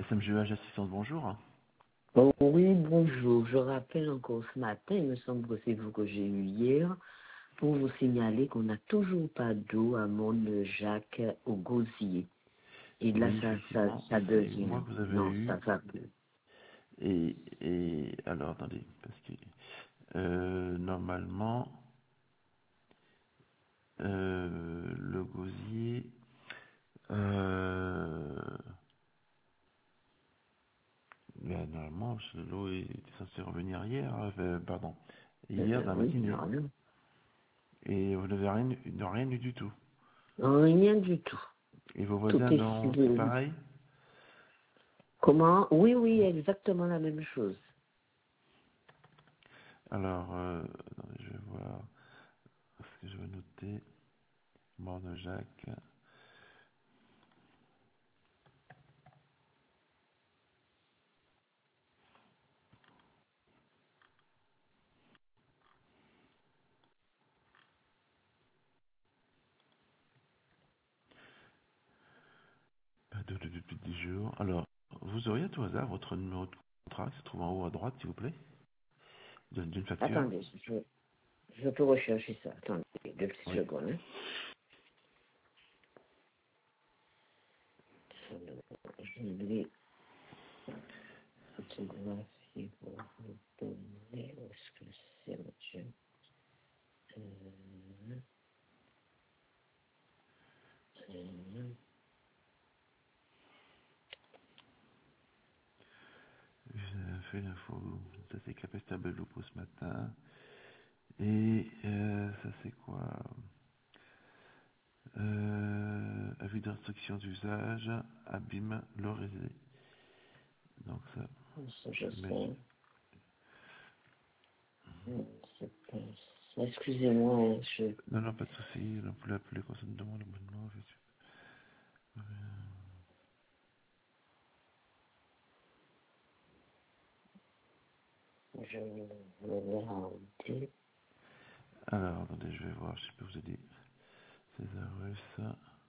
SMGH Assistance, bonjour. Oh oui, bonjour. Je rappelle encore ce matin, il me semble que c'est vous que j'ai eu hier, pour vous signaler qu'on n'a toujours pas d'eau à Mont-Jacques au Gosier. Et là, Oui, effectivement, ça c'est devient. moi que vous avez Non, eu. ça va plus. Et alors, attendez, parce que normalement, le gosier, euh, ben, normalement, l'eau était censée revenir hier, pardon, hier dans la Oui, matinée. non. Et vous n'avez rien eu du tout. Rien du tout. Et vos Tout voisins, est non, c'est civil. pareil? Comment? Oui, oui, exactement la même chose. Alors, attendez, je vais voir ce que je vais noter. Mort de Jacques. Depuis 10 jours. Alors, vous auriez à tout hasard votre numéro de contrat qui se trouve en haut à droite, s'il vous plaît, d'une facture? Attendez, je peux rechercher ça. Attendez, 2 petites Oui. secondes. Hein. Je vais photographier pour vous donner. Où est-ce que c'est, monsieur? Euh, J'ai fait l'info. Ça, c'est Capesta Beloupo ce matin. Et ça, c'est quoi? Avis d'instruction d'usage, abîme, l'orisé. Donc ça, ça, je je mets... sais. C'est pas ça. Excusez-moi, hein, Non, non, pas de souci. On peut l'appeler quand ça nous demande l'abonnement. je vais regarder. Alors, attendez, je vais voir. Je peux vous aider. César Russe.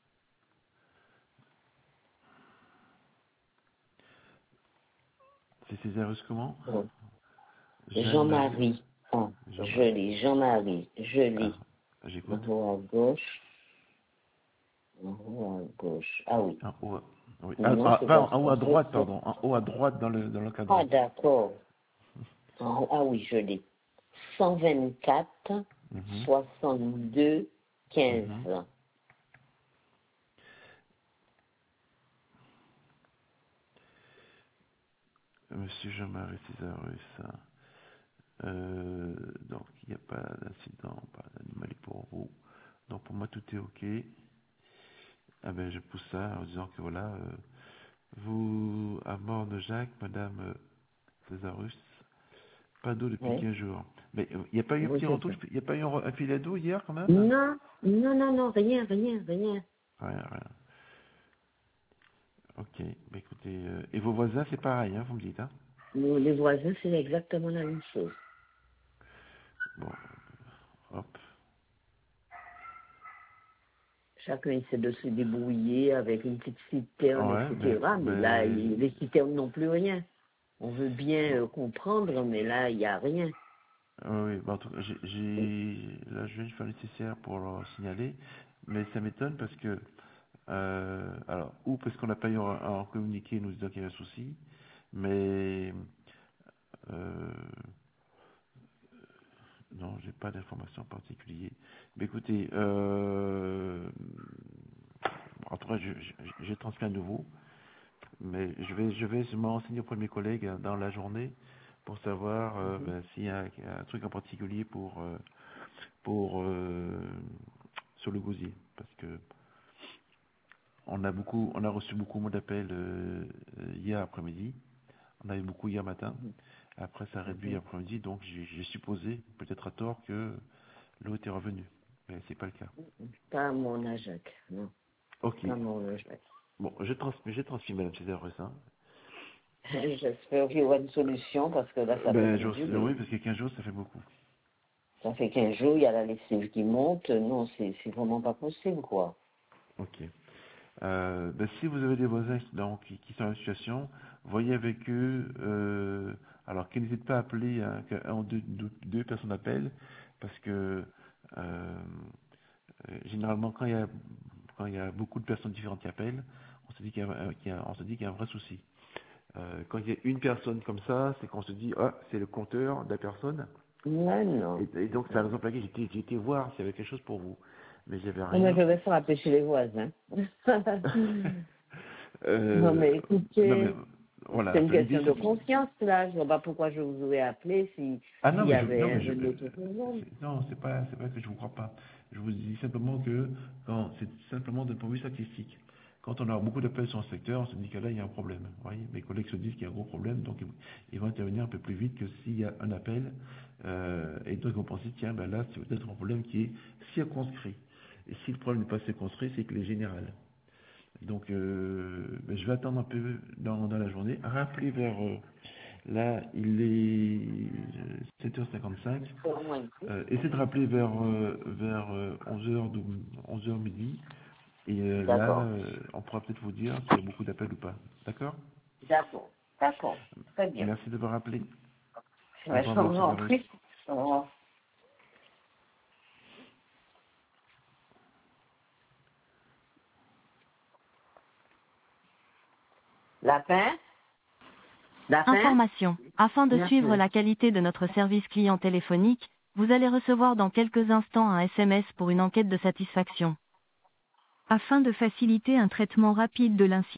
C'est César Russe comment? Bon. Jeanne-Marie. Jean-Marie. Ah, je Jean-Marie. lis. Jean-Marie. Je Ah, lis. En j'écoute. haut à gauche. En haut à gauche. Ah oui. En haut, oui. Non, c'est pas En ça. haut à droite, pardon. En haut à droite dans le Ah, cadran. d'accord. Ah oui, je lis. 124, Mhm, 62, 15. mhm. Monsieur Jean-Marie Césarus. Donc, il n'y a pas d'incident, pas d'anomalie pour vous. Donc, pour moi, tout est OK. Ah ben, je pousse ça en disant que voilà, vous, à mort de Jacques, Madame Césarus, pas d'eau depuis Oui, 15 jours. Mais il n'y a pas eu un oui, petit c'est retour, ça. il n'y a pas eu un filet d'eau hier quand même? Non, non, non, non, rien, rien, rien. Rien, rien. Ok, bah écoutez, et vos voisins, c'est pareil, hein, vous me dites, hein? Nous, les voisins, c'est exactement la même chose. Bon, hop. Chacun essaie de se débrouiller avec une petite citerne, Ouais, etc. Mais là, les citernes n'ont plus rien. On veut bien bon, comprendre, mais là, il n'y a rien. oui, bah, en tout cas, là, je vais faire le nécessaire pour leur signaler, mais ça m'étonne parce que, alors, ou parce qu'on n'a pas eu un communiqué nous disant qu'il y avait un souci, mais, euh, non, j'ai pas d'informations en particulier. Mais écoutez, en tout cas, je transmets à nouveau. Mais je vais me renseigner auprès de mes collègues dans la journée pour savoir s'il y a un truc en particulier pour sur le gosier. Parce que on a reçu beaucoup moins d'appels hier après-midi. On avait beaucoup hier matin. Après, ça a réduit Mhm. après-midi, donc j'ai supposé, peut-être à tort, que l'eau était revenue. Mais c'est pas le cas. Pas mon Ajac, non. Ok. Pas mon Ajac. Bon, j'ai transmis Madame César Ressin. J'espère qu'il y aura une solution parce que là, ça peut Ben, plus durer. oui, parce que 15 jours, ça fait beaucoup. Ça fait 15 jours, il y a la lessive qui monte. Non, c'est vraiment pas possible, quoi. Ok. Si vous avez des voisins qui sont dans la situation, voyez avec eux, alors qu'ils n'hésitent pas à appeler, qu'un ou deux personnes appellent, parce que généralement quand il y a beaucoup de personnes différentes qui appellent, on se dit on se dit qu'il y a un vrai souci. Quand il y a une personne comme ça, c'est qu'on se dit ah c'est le compteur de la personne, Ouais, non. et donc c'est la raison pour laquelle j'ai été voir s'il y avait quelque chose pour vous, mais j'avais Non, mais rien. je vais frapper chez les voisins. Non, mais Non mais écoutez, c'est voilà, une l'idée question de c'est confiance, là. Je vois pas pourquoi je vous aurais appelé si, ah non s'il y mais avait un autre problème. non c'est pas que je vous crois pas. Je vous dis simplement que quand c'est simplement d'un point de vue statistique. Quand on a beaucoup d'appels sur un secteur, on se dit que là il y a un problème. Vous voyez, mes collègues se disent qu'il y a un gros problème, donc ils vont intervenir un peu plus vite que s'il y a un appel. Et donc ils vont penser tiens ben là c'est peut-être un problème qui est circonscrit. Et si le problème n'est pas circonscrit, c'est qu'il est général. Donc, je vais attendre un peu dans la journée. Rappelez vers, là, il est 7h55. Essayez de rappeler vers 11h midi. Et là, D'accord. on pourra peut-être vous dire s'il y a beaucoup d'appels ou pas. D'accord? D'accord. D'accord. Très bien. Merci d'avoir appelé. Au Ouais, je revoir, vous Madame en Severus. prie. Au revoir. Lapin? Lapin? Information. Afin de suivre Merci. la qualité de notre service client téléphonique, vous allez recevoir dans quelques instants un SMS pour une enquête de satisfaction. Afin de faciliter un traitement rapide de l'incident,